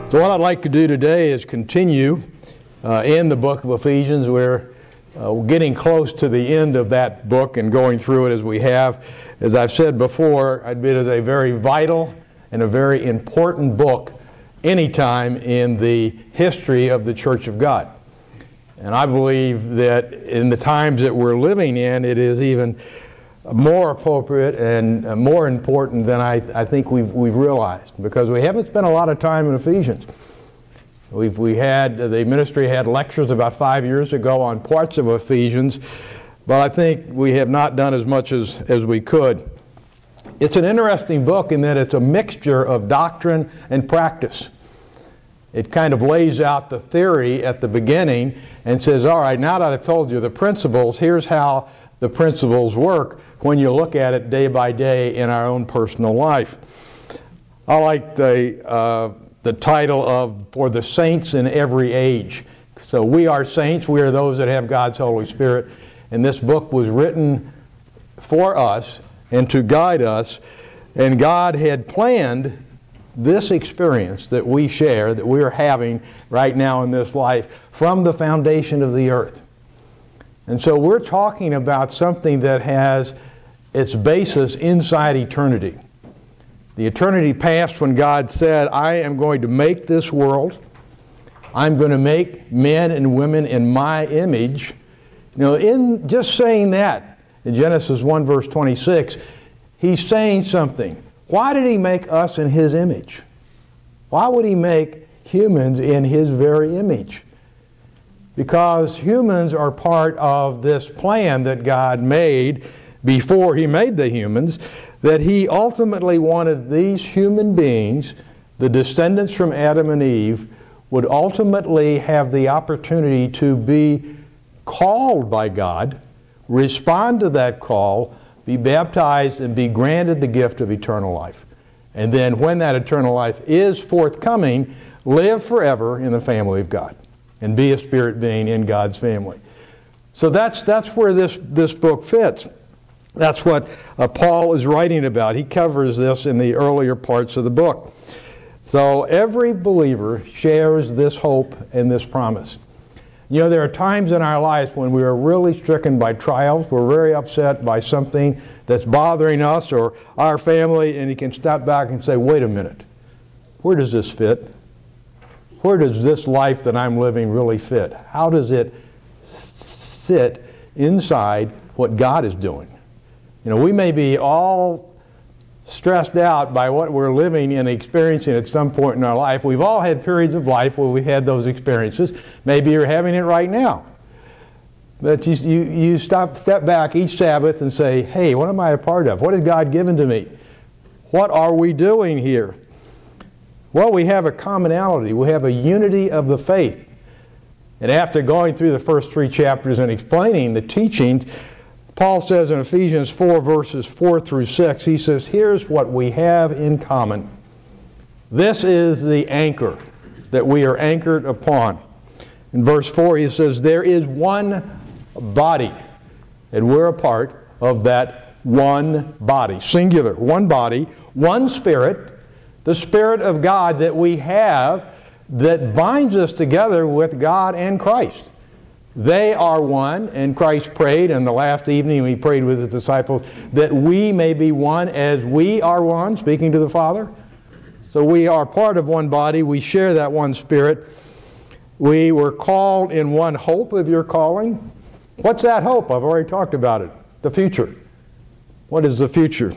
So what I'd like to do today is continue in the book of Ephesians. We're getting close to the end of that book and going through it as we have. As I've said before, it is a very vital and a very important book anytime in the history of the Church of God. And I believe that in the times that we're living in, it is even more appropriate and more important than I think we've realized, because we haven't spent a lot of time in Ephesians. The ministry had lectures about 5 years ago on parts of Ephesians, but I think we have not done as much as we could. It's an interesting book in that it's a mixture of doctrine and practice. It kind of lays out the theory at the beginning and says, all right, now that I've told you the principles, here's how the principles work when you look at it day by day in our own personal life. I like the title of For the Saints in Every Age. So we are saints, we are those that have God's Holy Spirit, and this book was written for us and to guide us, and God had planned this experience that we share, that we are having right now in this life, from the foundation of the earth. And so we're talking about something that has its basis inside eternity. The eternity past, when God said, I am going to make this world. I'm going to make men and women in my image. You know, in just saying that, in Genesis 1 verse 26, he's saying something. Why did he make us in his image? Why would he make humans in his very image? Because humans are part of this plan that God made before he made the humans, that he ultimately wanted these human beings, the descendants from Adam and Eve, would ultimately have the opportunity to be called by God, respond to that call, be baptized, and be granted the gift of eternal life. And then when that eternal life is forthcoming, live forever in the family of God and be a spirit being in God's family. So that's where this book fits. That's what Paul is writing about. He covers this in the earlier parts of the book. So every believer shares this hope and this promise. You know, there are times in our lives when we are really stricken by trials. We're very upset by something that's bothering us or our family, and you can step back and say, wait a minute, where does this fit? Where does this life that I'm living really fit? How does it sit inside what God is doing? You know, we may be all stressed out by what we're living and experiencing at some point in our life. We've all had periods of life where we've had those experiences. Maybe you're having it right now. But you step back each Sabbath and say, hey, what am I a part of? What has God given to me? What are we doing here? Well, we have a commonality. We have a unity of the faith. And after going through the first 3 chapters and explaining the teachings, Paul says in Ephesians 4 verses 4 through 6, he says, here's what we have in common. This is the anchor that we are anchored upon. In verse 4 he says, there is one body, and we're a part of that one body, singular, one body, one Spirit, the Spirit of God that we have that binds us together with God and Christ. They are one, and Christ prayed, and the last evening he prayed with his disciples, that we may be one as we are one, speaking to the Father. So we are part of one body. We share that one Spirit. We were called in one hope of your calling. What's that hope? I've already talked about it. The future. What is the future?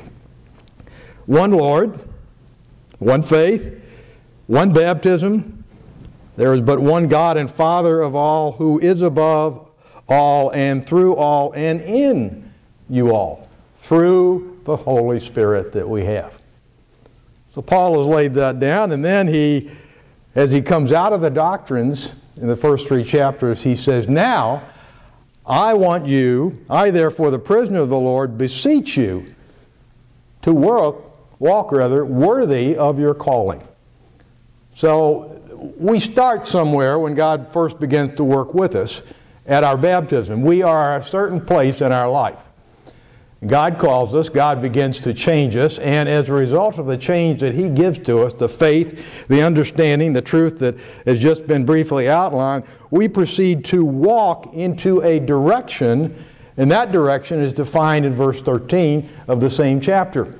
One Lord, one faith, one baptism. There is but one God and Father of all, who is above all and through all and in you all, through the Holy Spirit that we have. So Paul has laid that down, and then as he comes out of the doctrines in the first 3 chapters, he says, now I I therefore the prisoner of the Lord, beseech you to walk worthy of your calling. So we start somewhere when God first begins to work with us at our baptism. We are at a certain place in our life. God calls us, God begins to change us, and as a result of the change that He gives to us, the faith, the understanding, the truth that has just been briefly outlined, we proceed to walk into a direction, and that direction is defined in verse 13 of the same chapter.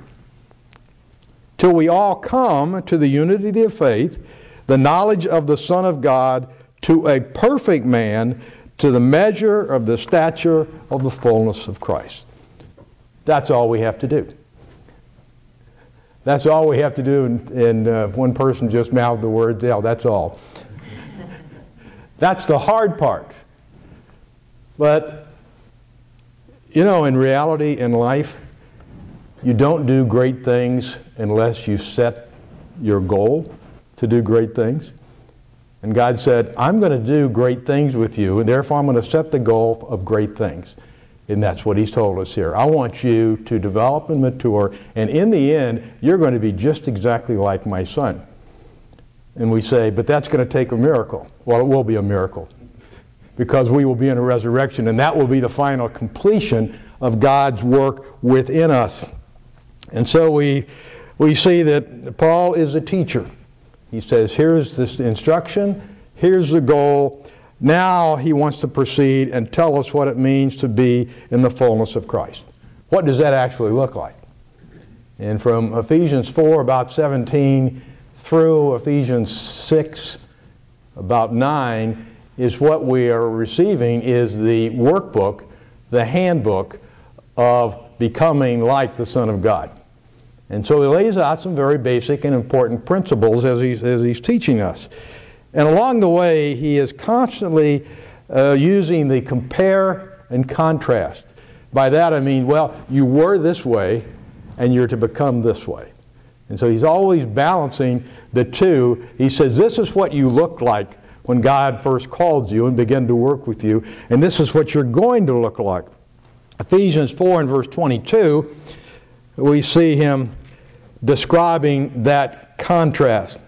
Till we all come to the unity of faith, the knowledge of the Son of God, to a perfect man, to the measure of the stature of the fullness of Christ. That's all we have to do. That's all we have to do, and one person just mouthed the word, yeah, that's all. That's the hard part. But, you know, in reality, in life, you don't do great things unless you set your goal to do great things. And God said, I'm going to do great things with you, and therefore I'm going to set the goal of great things. And that's what He's told us here. I want you to develop and mature, and in the end, you're going to be just exactly like my Son. And we say, but that's going to take a miracle. Well, it will be a miracle, because we will be in a resurrection, and that will be the final completion of God's work within us. And so we see that Paul is a teacher. He says, here's this instruction, here's the goal. Now he wants to proceed and tell us what it means to be in the fullness of Christ. What does that actually look like? And from Ephesians 4, about 17, through Ephesians 6, about 9, is what we are receiving is the workbook, the handbook of becoming like the Son of God. And so he lays out some very basic and important principles as he's teaching us. And along the way, he is constantly using the compare and contrast. By that I mean, well, you were this way, and you're to become this way. And so he's always balancing the two. He says, this is what you looked like when God first called you and began to work with you, and this is what you're going to look like. Ephesians 4 and verse 22, we see him describing that contrast.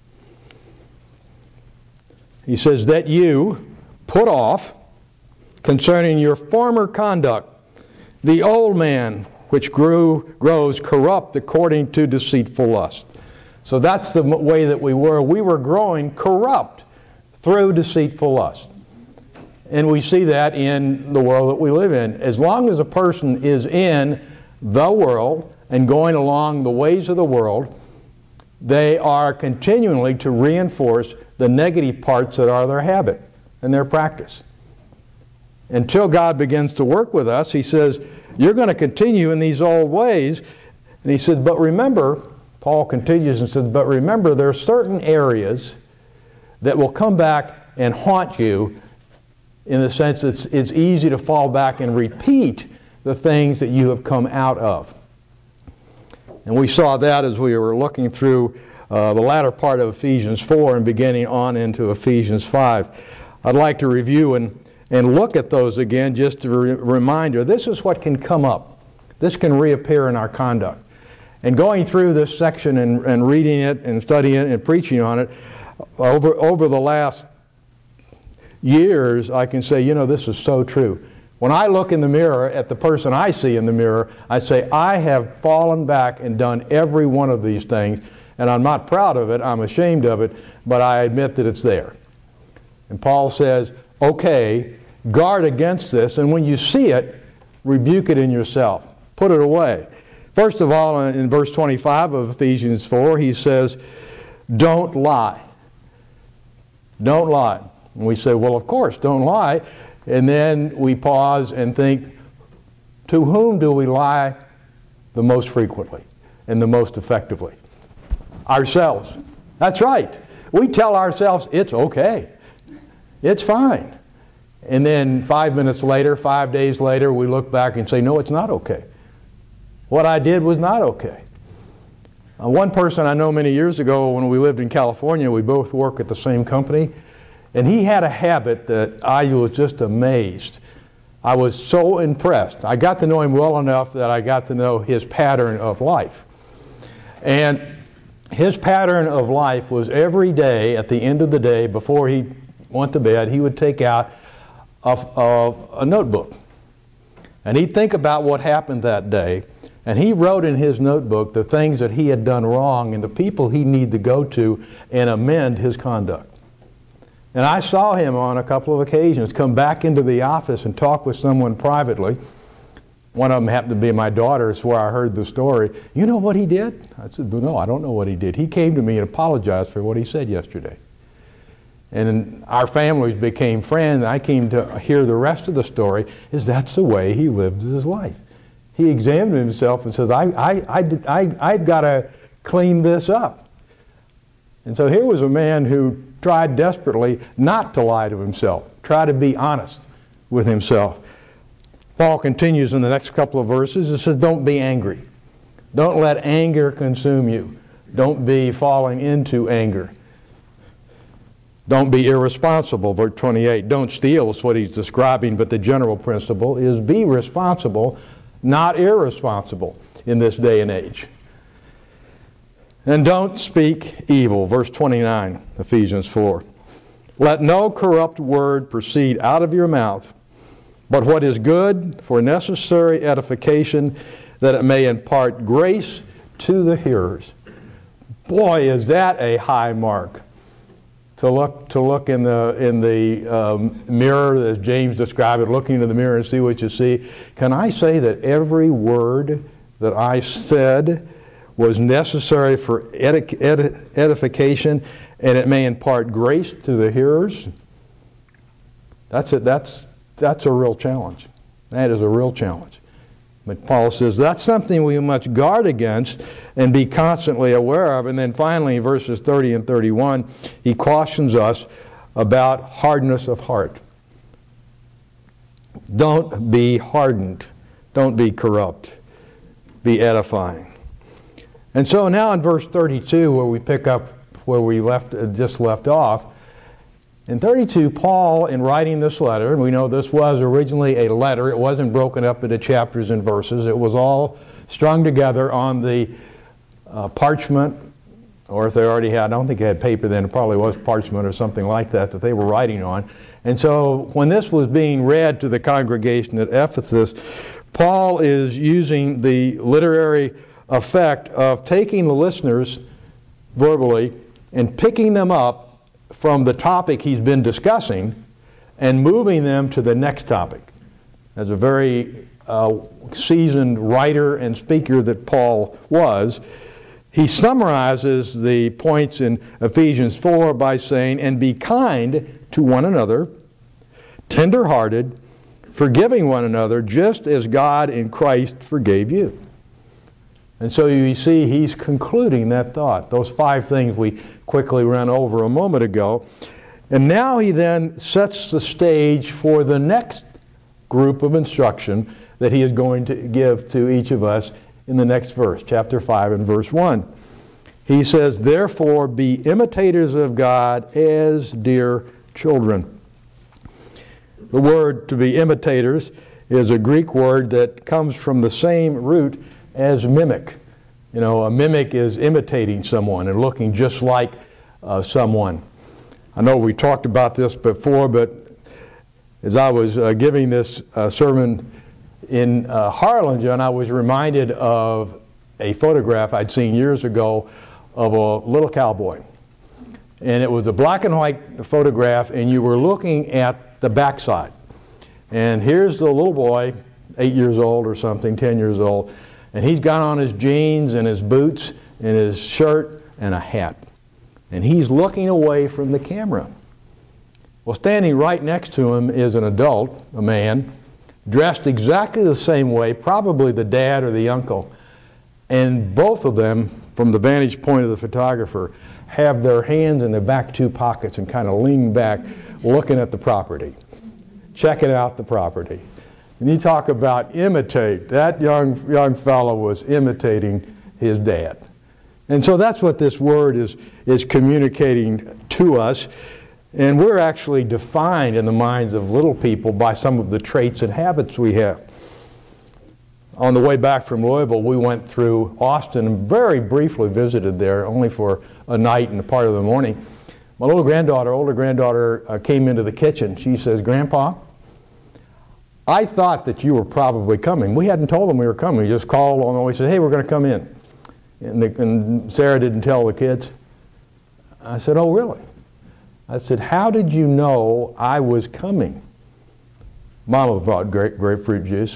He says that you put off concerning your former conduct the old man which grows corrupt according to deceitful lust. So that's the way that we were. We were growing corrupt through deceitful lust. And we see that in the world that we live in. As long as a person is in the world and going along the ways of the world, they are continually to reinforce the negative parts that are their habit and their practice. Until God begins to work with us, he says, you're going to continue in these old ways. And he says, but remember, Paul continues and says, but remember, there are certain areas that will come back and haunt you in the sense that it's easy to fall back and repeat the things that you have come out of. And we saw that as we were looking through the latter part of Ephesians 4 and beginning on into Ephesians 5. I'd like to review and look at those again just to reminder. This is what can come up. This can reappear in our conduct. And going through this section and reading it and studying it and preaching on it, over the last years, I can say, you know, this is so true. When I look in the mirror at the person I see in the mirror, I say, I have fallen back and done every one of these things, and I'm not proud of it, I'm ashamed of it, but I admit that it's there. And Paul says, okay, guard against this, and when you see it, rebuke it in yourself. Put it away. First of all, in verse 25 of Ephesians 4, he says, don't lie. Don't lie. And we say, well, of course, don't lie. And then we pause and think, to whom do we lie the most frequently and the most effectively? Ourselves. That's right. We tell ourselves it's okay. It's fine. And then 5 minutes later, 5 days later, we look back and say, no, it's not okay. What I did was not okay. One person I know many years ago when we lived in California, we both worked at the same company, and he had a habit that I was just amazed. I was so impressed. I got to know him well enough that I got to know his pattern of life. And his pattern of life was every day, at the end of the day, before he went to bed, he would take out a notebook. And he'd think about what happened that day, and he wrote in his notebook the things that he had done wrong and the people he needed to go to and amend his conduct. And I saw him on a couple of occasions come back into the office and talk with someone privately. One of them happened to be my daughter. It's where I heard the story. You know what he did? I said, well, no, I don't know what he did. He came to me and apologized for what he said yesterday. And our families became friends. I came to hear the rest of the story. That's the way he lived his life. He examined himself and says, I've got to clean this up. And so here was a man who tried desperately not to lie to himself, try to be honest with himself. Paul continues in the next couple of verses. It says, don't be angry. Don't let anger consume you. Don't be falling into anger. Don't be irresponsible, verse 28. Don't steal is what he's describing, but the general principle is be responsible, not irresponsible in this day and age. And don't speak evil, verse 29, Ephesians 4. Let no corrupt word proceed out of your mouth, but what is good for necessary edification, that it may impart grace to the hearers. Boy, is that a high mark. To look in the mirror, as James described it, looking into the mirror and see what you see. Can I say that every word that I said was necessary for edification, and it may impart grace to the hearers? That's a real challenge. That is a real challenge. But Paul says that's something we must guard against and be constantly aware of. And then finally, in verses 30 and 31, he cautions us about hardness of heart. Don't be hardened. Don't be corrupt. Be edifying. And so now in verse 32, where we pick up where we just left off, in 32, Paul, in writing this letter, and we know this was originally a letter, it wasn't broken up into chapters and verses, it was all strung together on the parchment, or if they already had, I don't think they had paper then, it probably was parchment or something like that they were writing on. And so when this was being read to the congregation at Ephesus, Paul is using the literary effect of taking the listeners verbally and picking them up from the topic he's been discussing and moving them to the next topic. As a very seasoned writer and speaker that Paul was, he summarizes the points in Ephesians 4 by saying, and be kind to one another, tender-hearted, forgiving one another, just as God in Christ forgave you. And so you see he's concluding that thought, those 5 things we quickly ran over a moment ago. And now he then sets the stage for the next group of instruction that he is going to give to each of us in the next verse, chapter 5 and verse 1. He says, therefore be imitators of God as dear children. The word to be imitators is a Greek word that comes from the same root as mimic. You know, a mimic is imitating someone and looking just like someone. I know we talked about this before, but as I was giving this sermon in Harlingen, I was reminded of a photograph I'd seen years ago of a little cowboy. And it was a black and white photograph, and you were looking at the backside. And here's the little boy, 8 years old or something, 10 years old, and he's got on his jeans and his boots and his shirt and a hat. And he's looking away from the camera. Well, standing right next to him is an adult, a man, dressed exactly the same way, probably the dad or the uncle. And both of them, from the vantage point of the photographer, have their hands in their back 2 pockets and kind of lean back, looking at the property, checking out the property. And you talk about imitate. That young fellow was imitating his dad. And so that's what this word is communicating to us. And we're actually defined in the minds of little people by some of the traits and habits we have. On the way back from Louisville, we went through Austin and very briefly visited there, only for a night and a part of the morning. My older granddaughter came into the kitchen. She says, Grandpa, I thought that you were probably coming. We hadn't told them we were coming. We just called on the way and said, hey, we're going to come in. And Sarah didn't tell the kids. I said, oh, really? I said, how did you know I was coming? Mama brought grapefruit juice.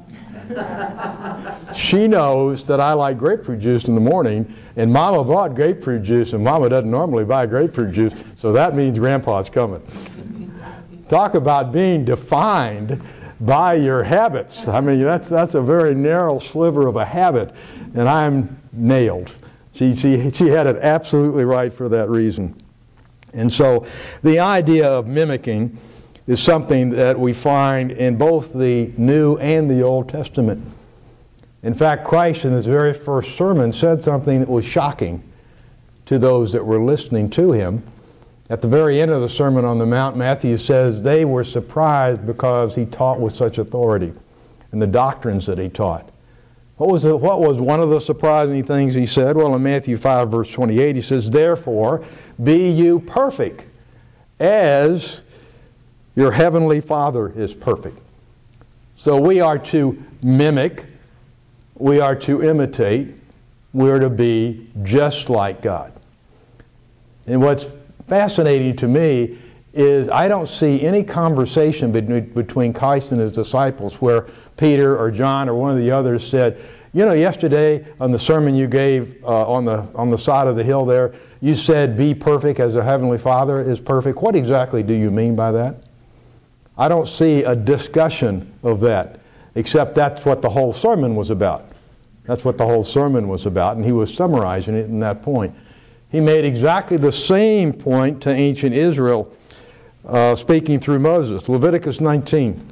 She knows that I like grapefruit juice in the morning, and Mama bought grapefruit juice, and Mama doesn't normally buy grapefruit juice, so that means Grandpa's coming. Talk about being defined by your habits. I mean, that's a very narrow sliver of a habit, and I'm nailed. She had it absolutely right for that reason. And so the idea of mimicking is something that we find in both the New and the Old Testament. In fact, Christ in his very first sermon said something that was shocking to those that were listening to him. At the very end of the Sermon on the Mount, Matthew says they were surprised because he taught with such authority and the doctrines that he taught. What was one of the surprising things he said? Well, in Matthew 5, verse 28, he says, therefore, be you perfect as your heavenly Father is perfect. So we are to mimic, we are to imitate, we are to be just like God. And what's fascinating to me is I don't see any conversation between Christ and his disciples where Peter or John or one of the others said, you know, yesterday on the sermon you gave on the side of the hill there, you said be perfect as the Heavenly Father is perfect. What exactly do you mean by that? I don't see a discussion of that, except that's what the whole sermon was about. That's what the whole sermon was about, and he was summarizing it in that point. He made exactly the same point to ancient Israel, speaking through Moses. Leviticus 19.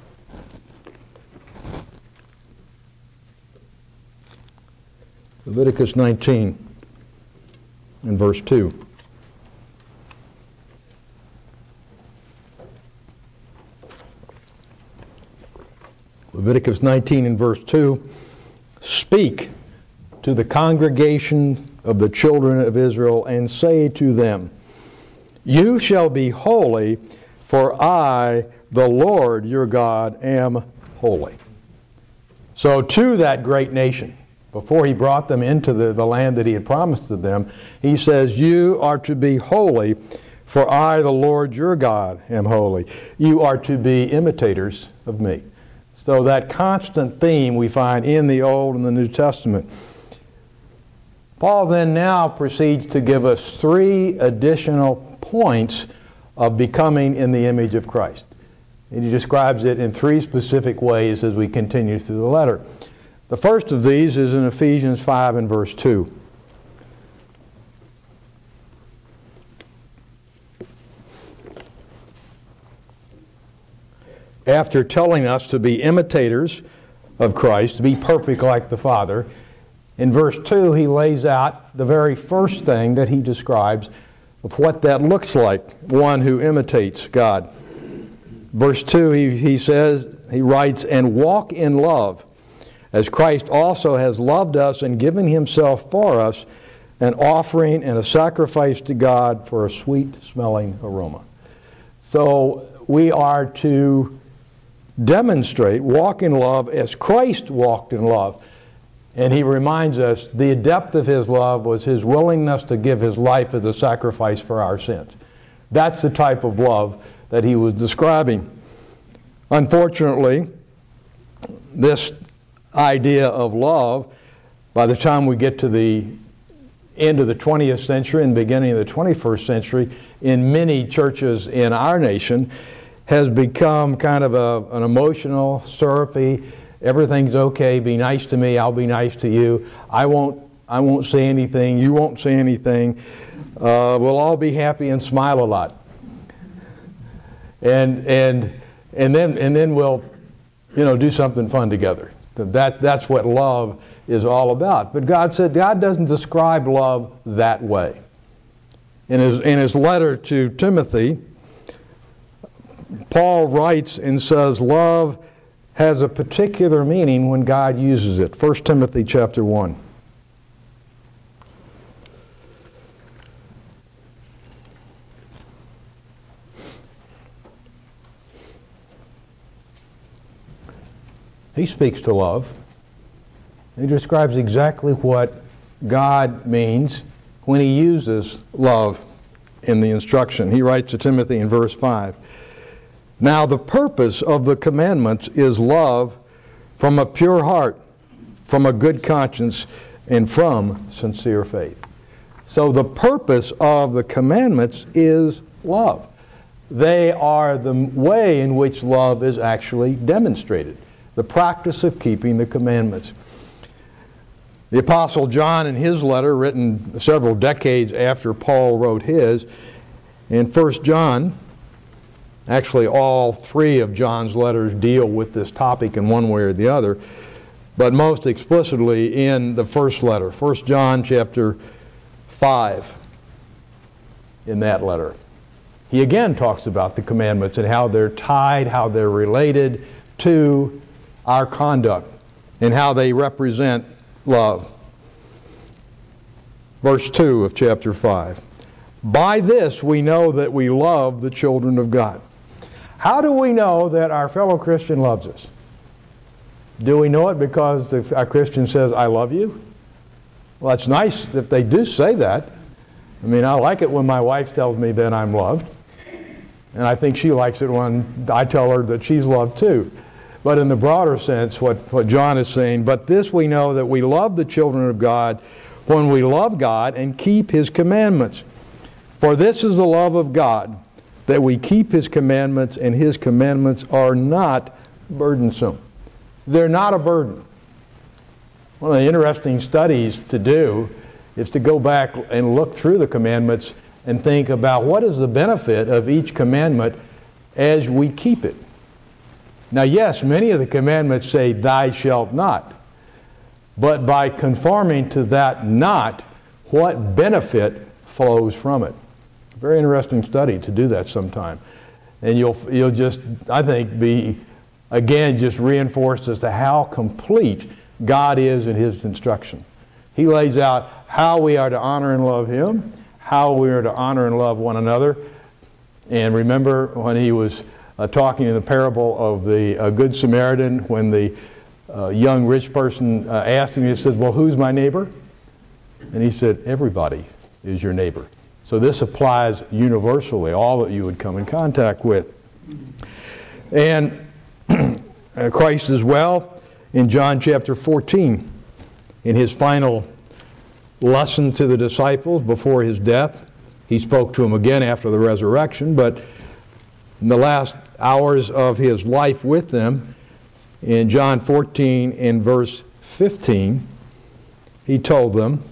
Leviticus 19 and verse 2. Leviticus 19 and verse 2. Speak to the congregation of the children of Israel and say to them, you shall be holy, for I, the Lord your God, am holy. So to that great nation, before he brought them into the land that he had promised to them, he says, you are to be holy, for I, the Lord your God, am holy. You are to be imitators of me. So that constant theme we find in the Old and the New Testament. Paul then now proceeds to give us 3 additional points of becoming in the image of Christ. And he describes it in 3 specific ways as we continue through the letter. The first of these is in Ephesians 5 and verse 2. After telling us to be imitators of Christ, to be perfect like the Father, in verse 2 he lays out the very first thing that he describes of what that looks like, one who imitates God. Verse 2 he writes, and walk in love, as Christ also has loved us and given himself for us, an offering and a sacrifice to God for a sweet-smelling aroma. So we are to demonstrate, walk in love as Christ walked in love. And he reminds us the depth of his love was his willingness to give his life as a sacrifice for our sins. That's the type of love that he was describing. Unfortunately, this idea of love, by the time we get to the end of the 20th century and beginning of the 21st century, in many churches in our nation, has become kind of an emotional, syrupy, everything's okay, be nice to me, I'll be nice to you, I won't say anything, you won't say anything, we'll all be happy and smile a lot. And then we'll, do something fun together. That's what love is all about. But God said God doesn't describe love that way. In his letter to Timothy, Paul writes and says love has a particular meaning when God uses it. 1 Timothy chapter 1. he speaks to love. He describes exactly what God means when he uses love in the instruction. He writes to Timothy in verse 5, "Now the purpose of the commandments is love from a pure heart, from a good conscience, and from sincere faith." So the purpose of the commandments is love. They are the way in which love is actually demonstrated, the practice of keeping the commandments. The Apostle John, in his letter, written several decades after Paul wrote his, in 1 John, actually all three of John's letters deal with this topic in one way or the other, but most explicitly in the first letter, 1 John chapter 5, in that letter. He again talks about the commandments and how they're tied, how they're related to our conduct, and how they represent love. Verse 2 of chapter 5. "By this we know that we love the children of God." How do we know that our fellow Christian loves us? Do we know it because our Christian says, "I love you"? Well, it's nice if they do say that. I mean, I like it when my wife tells me that I'm loved. And I think she likes it when I tell her that she's loved too. But in the broader sense, what John is saying, "But this we know that we love the children of God when we love God and keep his commandments. For this is the love of God, that we keep his commandments, and his commandments are not burdensome." They're not a burden. One of the interesting studies to do is to go back and look through the commandments and think about what is the benefit of each commandment as we keep it. Now, yes, many of the commandments say, "Thou shalt not." But by conforming to that not, what benefit flows from it? Very interesting study to do that sometime. And you'll just, I think, be, again, just reinforced as to how complete God is in his instruction. He lays out how we are to honor and love him, how we are to honor and love one another. And remember when he was talking in the parable of the Good Samaritan, when the young rich person asked him, he said, "Well, who's my neighbor?" And he said, "Everybody is your neighbor." So this applies universally, all that you would come in contact with. And Christ as well, in John chapter 14, in his final lesson to the disciples before his death, he spoke to them again after the resurrection, but in the last hours of his life with them, in John 14 in verse 15, he told them,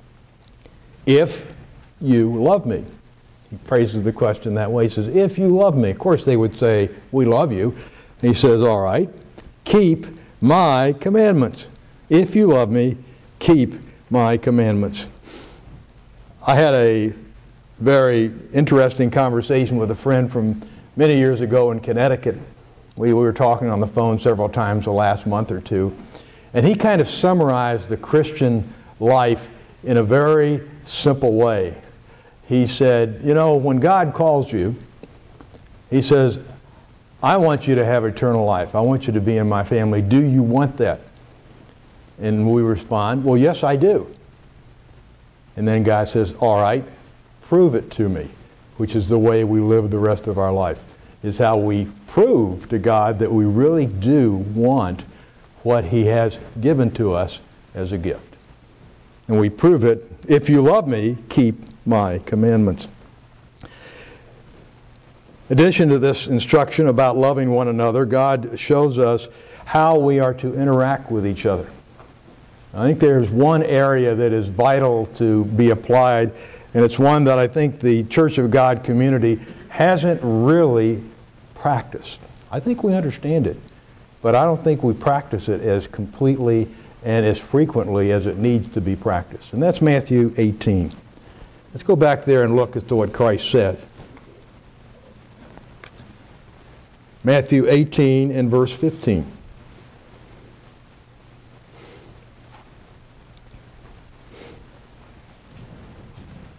"If you love me." He phrases the question that way. He says, "If you love me." Of course they would say, "We love you." And he says, "All right, keep my commandments. If you love me, keep my commandments." I had a very interesting conversation with a friend from many years ago in Connecticut. We were talking on the phone several times the last month or two, and he kind of summarized the Christian life in a very simple way. He said, "You know, when God calls you, he says, 'I want you to have eternal life. I want you to be in my family. Do you want that?' And we respond, 'Well, yes, I do.' And then God says, 'All right, prove it to me,' which is the way we live the rest of our life, is how we prove to God that we really do want what he has given to us as a gift. And we prove it, if you love me, keep my commandments. In addition to this instruction about loving one another, God shows us how we are to interact with each other. I think there's one area that is vital to be applied, and it's one that I think the Church of God community hasn't really practiced. I think we understand it, but I don't think we practice it as completely and as frequently as it needs to be practiced. And that's Matthew 18. Let's go back there and look as to what Christ says. Matthew 18 and verse 15.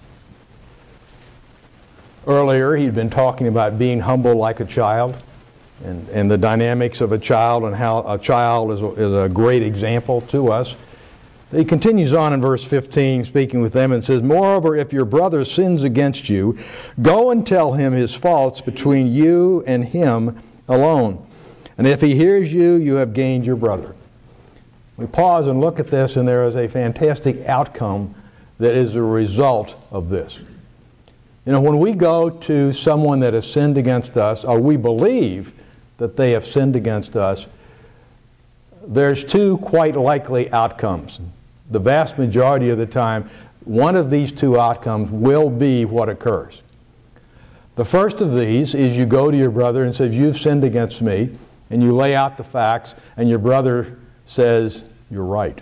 Earlier, he'd been talking about being humble like a child. and the dynamics of a child and how a child is a great example to us. He continues on in verse 15, speaking with them, and says, "Moreover, if your brother sins against you, go and tell him his faults between you and him alone. And if he hears you, you have gained your brother." We pause and look at this, and there is a fantastic outcome that is a result of this. You know, when we go to someone that has sinned against us, or we believe that they have sinned against us, there's two quite likely outcomes. The vast majority of the time, one of these two outcomes will be what occurs. The first of these is you go to your brother and says, "You've sinned against me," and you lay out the facts, and your brother says, "You're right.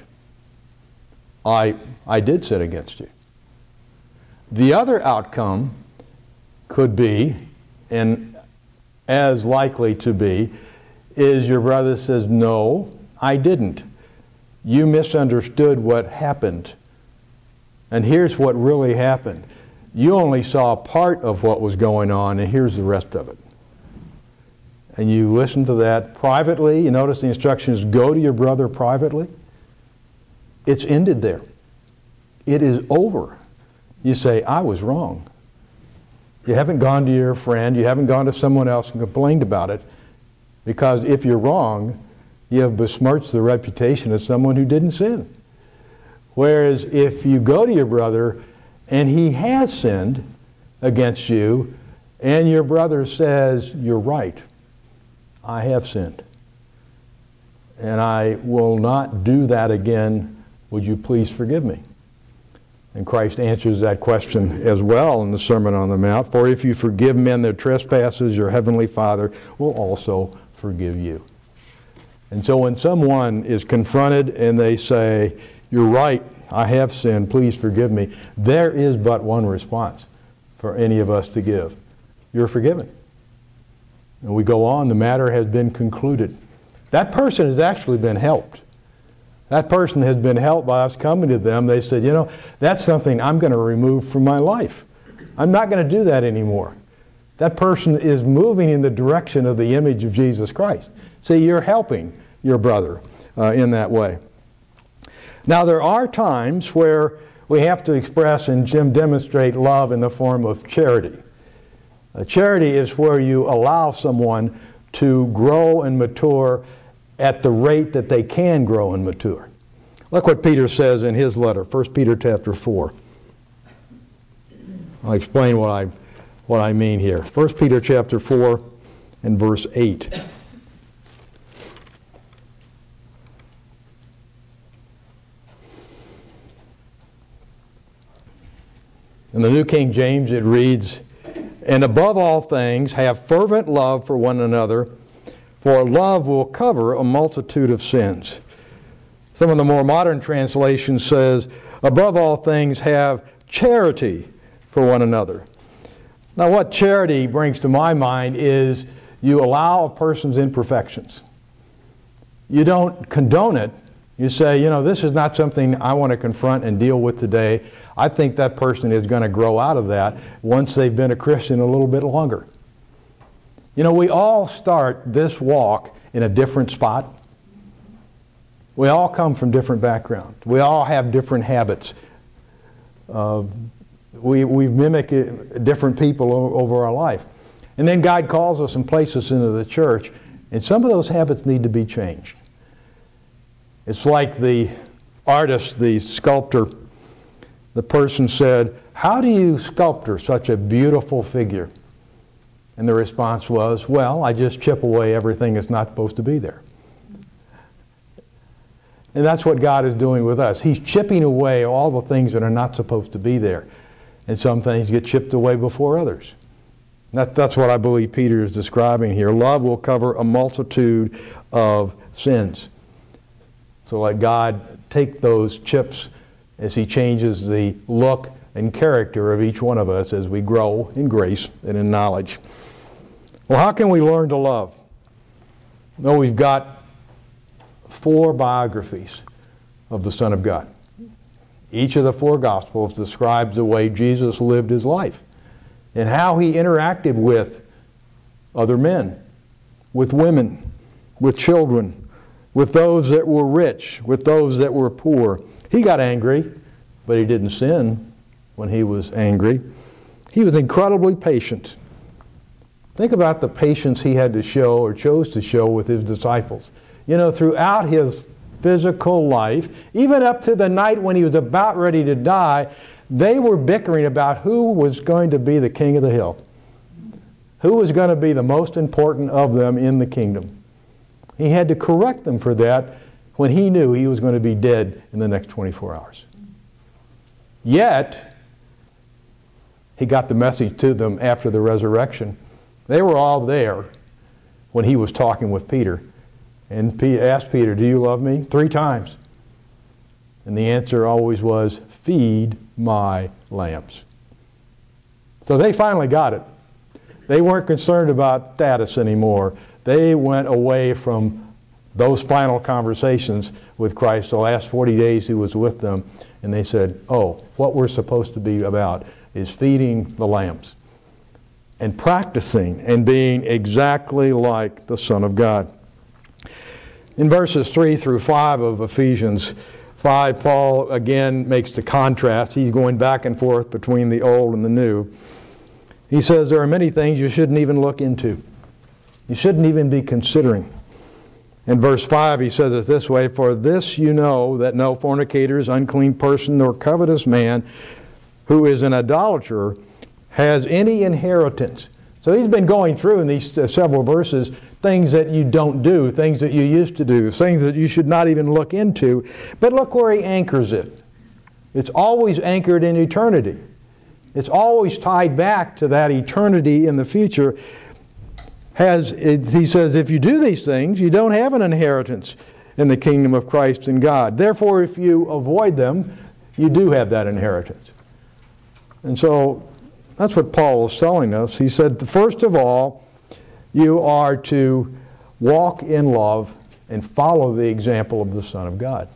I did sin against you." The other outcome could be, and as likely to be, is your brother says, "No, I didn't. You misunderstood what happened. And here's what really happened. You only saw part of what was going on, and here's the rest of it." And you listen to that privately. You notice the instructions, go to your brother privately. It's ended there. It is over. You say, "I was wrong." You haven't gone to your friend, you haven't gone to someone else and complained about it, because if you're wrong, you have besmirched the reputation of someone who didn't sin. Whereas if you go to your brother and he has sinned against you, and your brother says, "You're right, I have sinned, and I will not do that again. Would you please forgive me?" And Christ answers that question as well in the Sermon on the Mount. "For if you forgive men their trespasses, your heavenly Father will also forgive you." And so when someone is confronted and they say, "You're right, I have sinned, please forgive me," there is but one response for any of us to give. You're forgiven. And we go on, the matter has been concluded. That person has actually been helped. That person has been helped by us coming to them. They said, "You know, that's something I'm going to remove from my life. I'm not going to do that anymore." That person is moving in the direction of the image of Jesus Christ. See, you're helping your brother in that way. Now, there are times where we have to express and demonstrate love in the form of charity. Charity is where you allow someone to grow and mature at the rate that they can grow and mature. Look what Peter says in his letter, 1 Peter chapter 4. I'll explain what I mean here. 1 Peter chapter 4 and verse 8. In the New King James it reads, "And above all things have fervent love for one another, for love will cover a multitude of sins." Some of the more modern translations says, "Above all things have charity for one another." Now what charity brings to my mind is you allow a person's imperfections. You don't condone it. You say, "You know, this is not something I want to confront and deal with today. I think that person is going to grow out of that once they've been a Christian a little bit longer." You know, we all start this walk in a different spot. We all come from different backgrounds. We all have different habits. We mimic different people over our life. And then God calls us and places us into the church, and some of those habits need to be changed. It's like the artist, the sculptor. The person said, "How do you sculpture such a beautiful figure?" And the response was, "Well, I just chip away everything that's not supposed to be there." And that's what God is doing with us. He's chipping away all the things that are not supposed to be there. And some things get chipped away before others. That's what I believe Peter is describing here. Love will cover a multitude of sins. So let God take those chips as He changes the look and character of each one of us as we grow in grace and in knowledge. Well, how can we learn to love? Well, we've got 4 biographies of the Son of God. Each of the 4 Gospels describes the way Jesus lived His life and how He interacted with other men, with women, with children, with those that were rich, with those that were poor. He got angry, but he didn't sin when he was angry. He was incredibly patient. Think about the patience he had to show or chose to show with his disciples. You know, throughout his physical life, even up to the night when he was about ready to die, they were bickering about who was going to be the king of the hill, who was going to be the most important of them in the kingdom. He had to correct them for that when he knew he was going to be dead in the next 24 hours. Yet, he got the message to them after the resurrection. They were all there when he was talking with Peter. And asked Peter, "Do you love me?" 3 times. And the answer always was, "Feed my lambs." So they finally got it. They weren't concerned about status anymore. They went away from those final conversations with Christ. The last 40 days he was with them. And they said, oh, what we're supposed to be about is feeding the lambs and practicing and being exactly like the Son of God. In verses 3 through 5 of Ephesians 5, Paul again makes the contrast. He's going back and forth between the old and the new. He says there are many things you shouldn't even look into. You shouldn't even be considering. In verse 5 he says it this way, "For this you know, that no fornicators, unclean person, nor covetous man who is an idolater has any inheritance." So he's been going through in these several verses things that you don't do, things that you used to do, things that you should not even look into. But look where he anchors it. It's always anchored in eternity. It's always tied back to that eternity in the future. He says, if you do these things, you don't have an inheritance in the kingdom of Christ and God. Therefore, if you avoid them, you do have that inheritance. And so that's what Paul is telling us. He said, first of all, you are to walk in love and follow the example of the Son of God.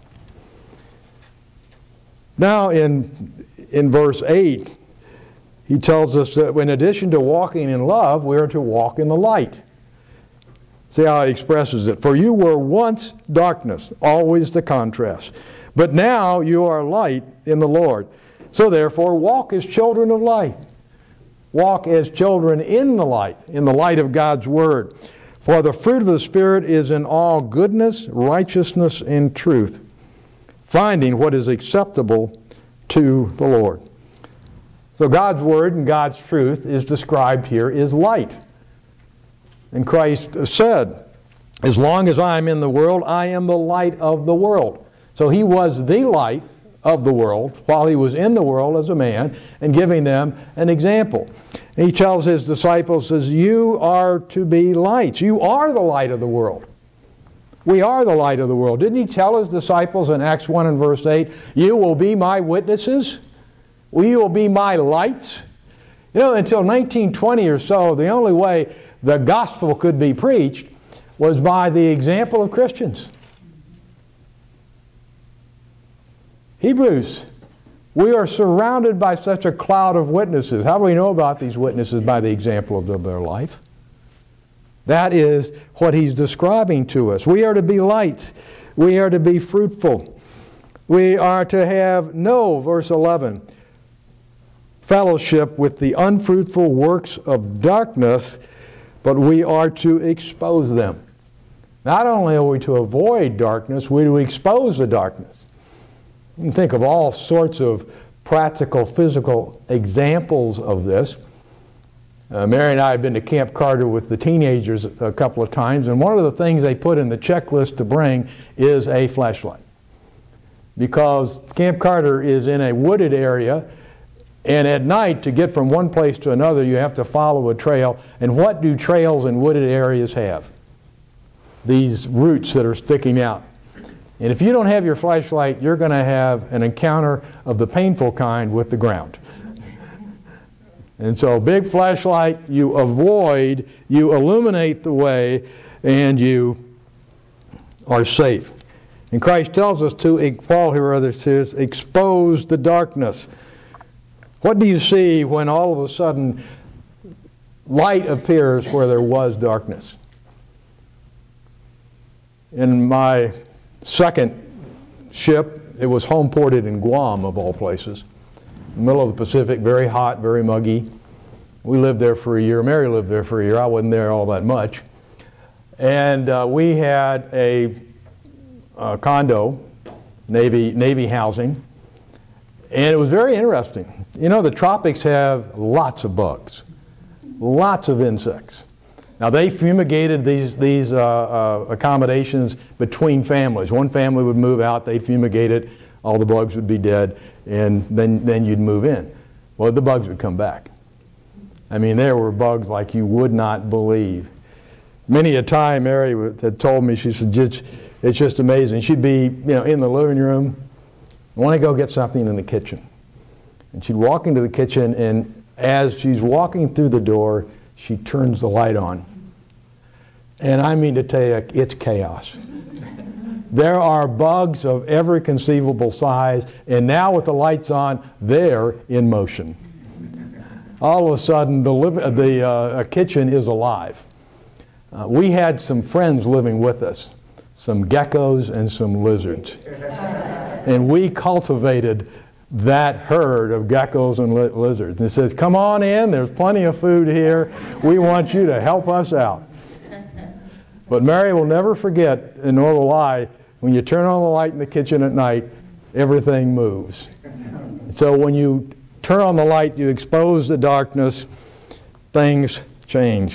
Now in verse 8, he tells us that in addition to walking in love, we are to walk in the light. See how he expresses it. For you were once darkness, always the contrast. But now you are light in the Lord. So therefore, walk as children of light. Walk as children in the light of God's Word. For the fruit of the Spirit is in all goodness, righteousness, and truth, finding what is acceptable to the Lord. So God's Word and God's truth is described here as light. And Christ said, as long as I am in the world, I am the light of the world. So he was the light of the world while he was in the world as a man and giving them an example. He tells his disciples, says, you are to be lights. You are the light of the world. We are the light of the world. Didn't he tell his disciples in Acts 1 and verse 8, you will be my witnesses? You will be my lights? You know, until 1920 or so, the only way the gospel could be preached was by the example of Christians. Hebrews, we are surrounded by such a cloud of witnesses. How do we know about these witnesses? By the example of their life. That is what he's describing to us. We are to be lights. We are to be fruitful. We are to have no, verse 11, fellowship with the unfruitful works of darkness, but we are to expose them. Not only are we to avoid darkness, we're to expose the darkness. You can think of all sorts of practical, physical examples of this. Mary and I have been to Camp Carter with the teenagers a couple of times, and one of the things they put in the checklist to bring is a flashlight. Because Camp Carter is in a wooded area, and at night, to get from one place to another, you have to follow a trail. And what do trails in wooded areas have? These roots that are sticking out. And if you don't have your flashlight, you're going to have an encounter of the painful kind with the ground. And so big flashlight, you avoid, you illuminate the way, and you are safe. And Christ tells us to, Paul here rather says, expose the darkness. What do you see when all of a sudden light appears where there was darkness? In my second ship, it was home ported in Guam, of all places. Middle of the Pacific, very hot, very muggy. We lived there for a year. Mary lived there for a year. I wasn't there all that much. And we had a condo, Navy housing, and it was very interesting. You know, the tropics have lots of bugs, lots of insects. Now, they fumigated these accommodations between families. One family would move out, they'd fumigate it, all the bugs would be dead, and then you'd move in. Well, the bugs would come back. I mean, there were bugs like you would not believe. Many a time, Mary had told me, she said, it's just amazing. She'd be, in the living room, want to go get something in the kitchen. And she'd walk into the kitchen, and as she's walking through the door, she turns the light on. And I mean to tell you, it's chaos. There are bugs of every conceivable size, and now with the lights on, they're in motion. All of a sudden, the kitchen is alive. We had some friends living with us, some geckos and some lizards. And we cultivated that herd of geckos and lizards. And it says, come on in, there's plenty of food here. We want you to help us out. But Mary will never forget, and nor will I, when you turn on the light in the kitchen at night, everything moves. So when you turn on the light, you expose the darkness, things change.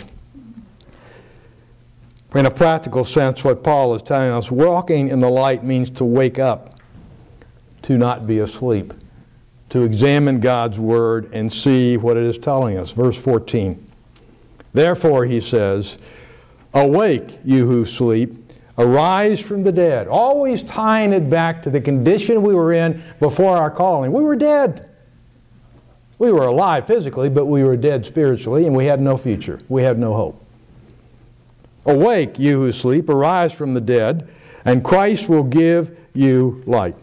In a practical sense, what Paul is telling us, walking in the light means to wake up, to not be asleep, to examine God's Word and see what it is telling us. Verse 14. Therefore, he says, awake, you who sleep, arise from the dead. Always tying it back to the condition we were in before our calling. We were dead. We were alive physically, but we were dead spiritually, and we had no future. We had no hope. Awake, you who sleep, arise from the dead, and Christ will give you light.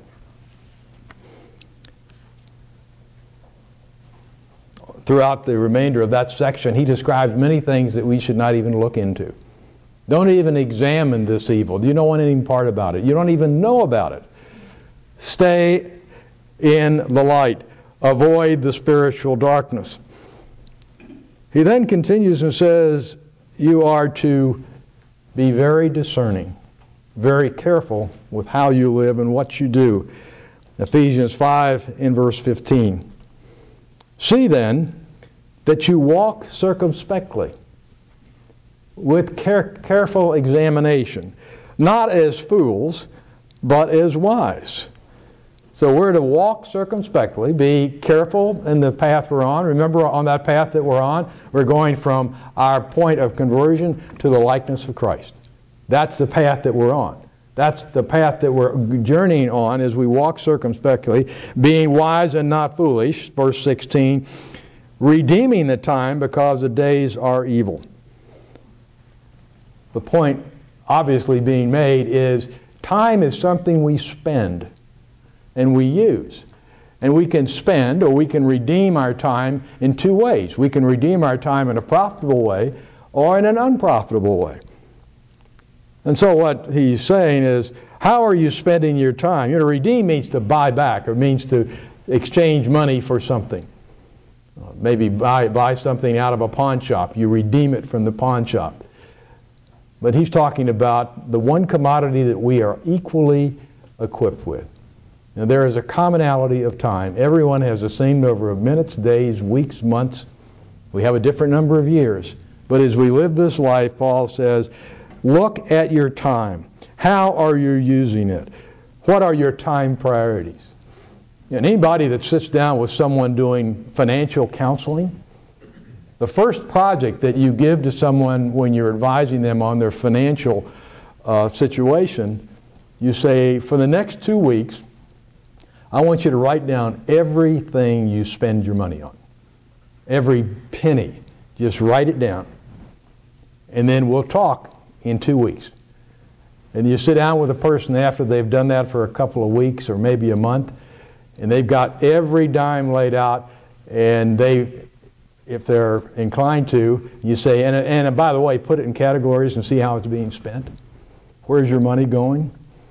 Throughout the remainder of that section, he describes many things that we should not even look into. Don't even examine this evil. You don't want any part about it. You don't even know about it. Stay in the light. Avoid the spiritual darkness. He then continues and says, you are to be very discerning, very careful with how you live and what you do. Ephesians 5 in verse 15. See then that you walk circumspectly, with careful examination, not as fools, but as wise. So we're to walk circumspectly, be careful in the path we're on. Remember, on that path that we're on, we're going from our point of conversion to the likeness of Christ. That's the path that we're on. That's the path that we're journeying on as we walk circumspectly, being wise and not foolish, verse 16, redeeming the time because the days are evil. The point obviously being made is time is something we spend and we use. And we can spend or we can redeem our time in two ways. We can redeem our time in a profitable way or in an unprofitable way. And so what he's saying is, how are you spending your time? You know, redeem means to buy back, or means to exchange money for something. Maybe buy something out of a pawn shop. You redeem it from the pawn shop. But he's talking about the one commodity that we are equally equipped with. Now, there is a commonality of time. Everyone has the same number of minutes, days, weeks, months. We have a different number of years. But as we live this life, Paul says, look at your time. How are you using it? What are your time priorities? And anybody that sits down with someone doing financial counseling, the first project that you give to someone when you're advising them on their financial situation, you say, for the next 2 weeks, I want you to write down everything you spend your money on. Every penny. Just write it down. And then we'll talk in 2 weeks. And you sit down with a person after they've done that for a couple of weeks or maybe a month, and they've got every dime laid out, and if they're inclined to, you say, and by the way, put it in categories and see how it's being spent. Where's your money going?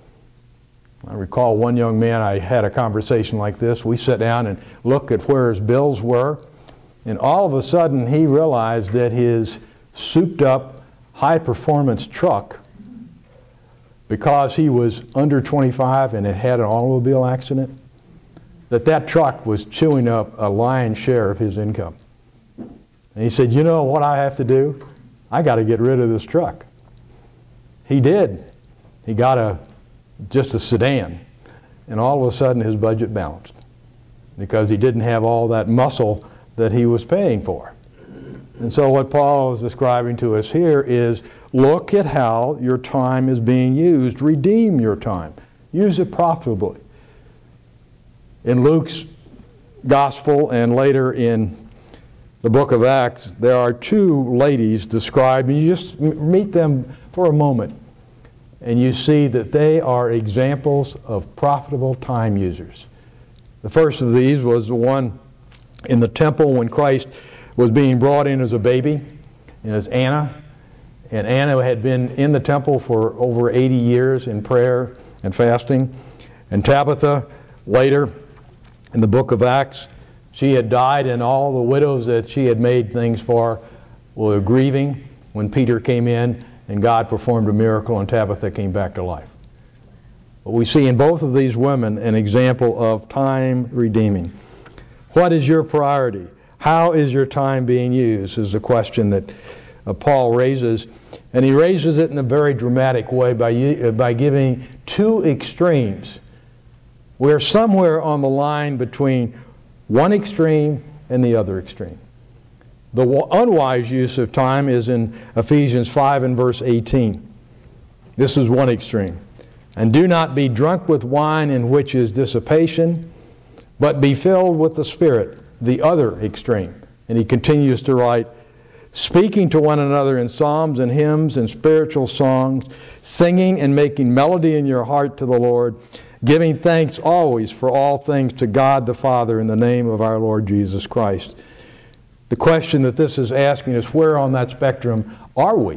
I recall one young man, I had a conversation like this. We sat down and looked at where his bills were, and all of a sudden he realized that his souped up high-performance truck, because he was under 25 and had had an automobile accident, that truck was chewing up a lion's share of his income. And he said, you know what I have to do? I got to get rid of this truck. He did. He got just a sedan, and all of a sudden his budget balanced because he didn't have all that muscle that he was paying for. And so what Paul is describing to us here is, look at how your time is being used. Redeem your time. Use it profitably. In Luke's gospel and later in the book of Acts, there are two ladies described, and you just meet them for a moment, and you see that they are examples of profitable time users. The first of these was the one in the temple when Christ was being brought in as a baby, and as Anna. And Anna had been in the temple for over 80 years in prayer and fasting. And Tabitha, later in the book of Acts, she had died, and all the widows that she had made things for were grieving when Peter came in and God performed a miracle and Tabitha came back to life. But we see in both of these women an example of time redeeming. What is your priority? How is your time being used is the question that Paul raises. And he raises it in a very dramatic way by giving two extremes. We're somewhere on the line between one extreme and the other extreme. The unwise use of time is in Ephesians 5 and verse 18. This is one extreme. And do not be drunk with wine, in which is dissipation, but be filled with the Spirit, the other extreme. And he continues to write, speaking to one another in psalms and hymns and spiritual songs, singing and making melody in your heart to the Lord, giving thanks always for all things to God the Father in the name of our Lord Jesus Christ. The question that this is asking is, where on that spectrum are we?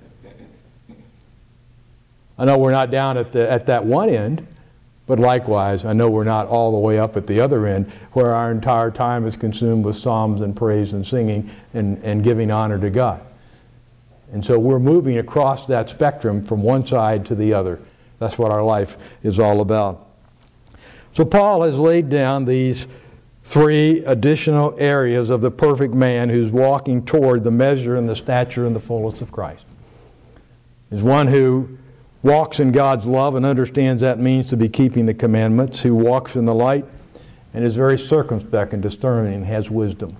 I know we're not down at that one end, but likewise, I know we're not all the way up at the other end, where our entire time is consumed with psalms and praise and singing and giving honor to God. And so we're moving across that spectrum from one side to the other. That's what our life is all about. So Paul has laid down these three additional areas of the perfect man who's walking toward the measure and the stature and the fullness of Christ. Is one who walks in God's love and understands that means to be keeping the commandments, who walks in the light and is very circumspect and discerning and has wisdom.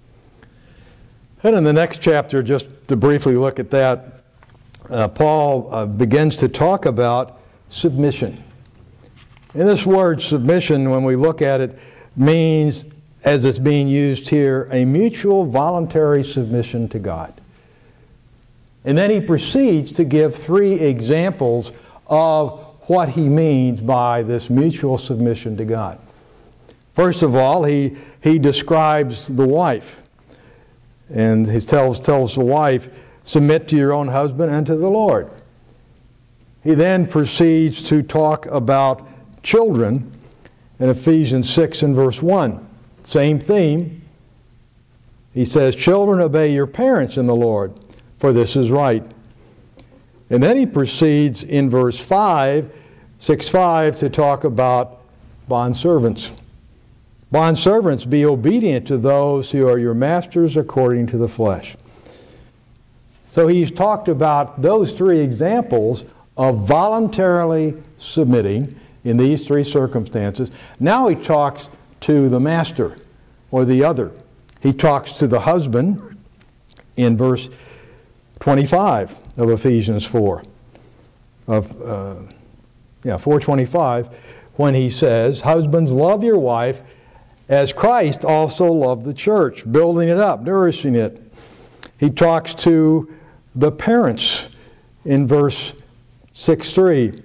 And in the next chapter, just to briefly look at that, Paul begins to talk about submission. And this word submission, when we look at it, means, as it's being used here, a mutual voluntary submission to God. And then he proceeds to give three examples of what he means by this mutual submission to God. First of all, he describes the wife. And he tells the wife, submit to your own husband and to the Lord. He then proceeds to talk about children in Ephesians 6 and verse 1. Same theme. He says, children, obey your parents in the Lord, for this is right. And then he proceeds in verse 5, 6:5, to talk about bondservants. Bondservants, be obedient to those who are your masters according to the flesh. So he's talked about those three examples of voluntarily submitting in these three circumstances. Now he talks to the master or the other. He talks to the husband in verse 25 of Ephesians 4. 4:25, when he says, husbands, love your wife as Christ also loved the church, building it up, nourishing it. He talks to the parents in verse 6:3.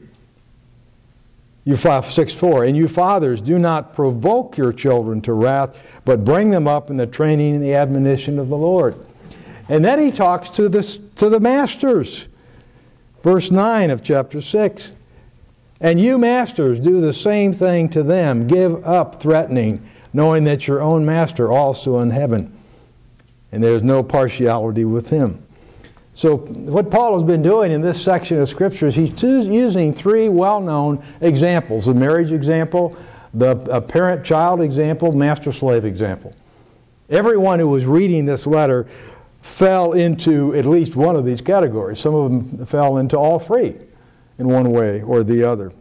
6:4, and you fathers, do not provoke your children to wrath, but bring them up in the training and the admonition of the Lord. And then he talks to the masters Verse 9 of chapter 6. And you masters, do the same thing to them. Give up threatening, knowing that your own master also in heaven, and there is no partiality with him. So what Paul has been doing in this section of Scriptures, he's using three well-known examples: the marriage example, the parent-child example, master-slave example. Everyone who was reading this letter fell into at least one of these categories. Some of them fell into all three in one way or the other.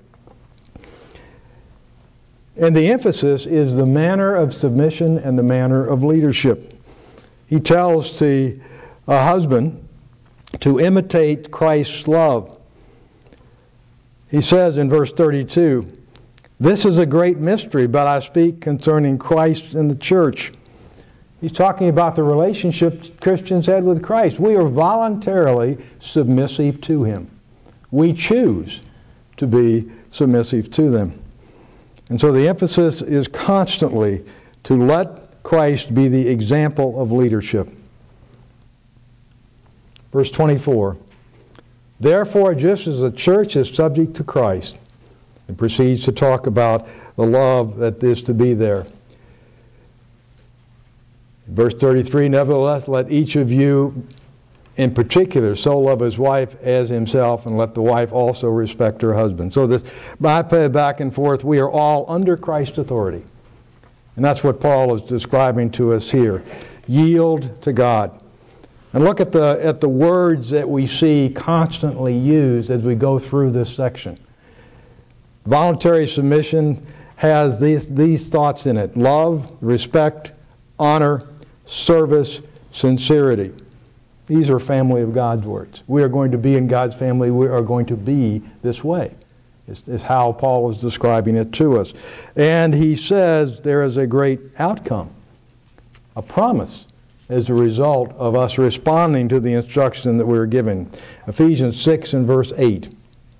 And the emphasis is the manner of submission and the manner of leadership. He tells the husband to imitate Christ's love. He says in verse 32, "This is a great mystery, but I speak concerning Christ and the church." He's talking about the relationship Christians had with Christ. We are voluntarily submissive to Him. We choose to be submissive to them. And so the emphasis is constantly to let Christ be the example of leadership. Verse 24, "Therefore, just as the church is subject to Christ," it proceeds to talk about the love that is to be there. Verse 33, "Nevertheless, let each of you in particular so love his wife as himself, and let the wife also respect her husband." So this back and forth, we are all under Christ's authority. And that's what Paul is describing to us here. Yield to God. And look at the words that we see constantly used as we go through this section. Voluntary submission has these thoughts in it: love, respect, honor, service, sincerity. These are family of God's words. We are going to be in God's family. We are going to be this way, is how Paul is describing it to us. And he says there is a great outcome, a promise, as a result of us responding to the instruction that we were given. Ephesians 6 and verse 8.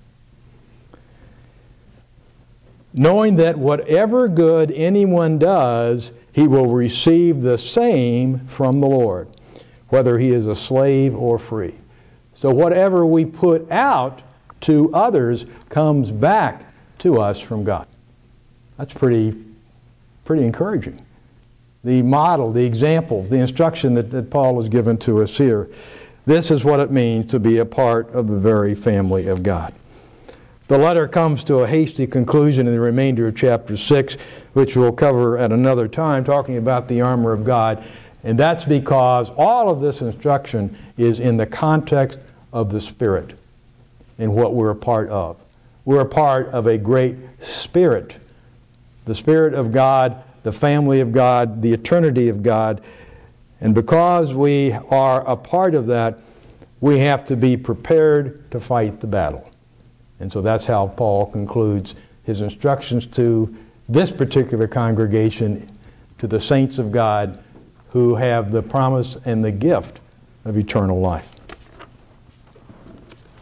"Knowing that whatever good anyone does, he will receive the same from the Lord, whether he is a slave or free." So whatever we put out to others comes back to us from God. That's pretty encouraging. The model, the examples, the instruction that Paul has given to us here. This is what it means to be a part of the very family of God. The letter comes to a hasty conclusion in the remainder of chapter 6, which we'll cover at another time, talking about the armor of God. And that's because all of this instruction is in the context of the Spirit and what we're a part of. We're a part of a great Spirit. The Spirit of God, the family of God, the eternity of God. And because we are a part of that, we have to be prepared to fight the battle. And so that's how Paul concludes his instructions to this particular congregation, to the saints of God who have the promise and the gift of eternal life.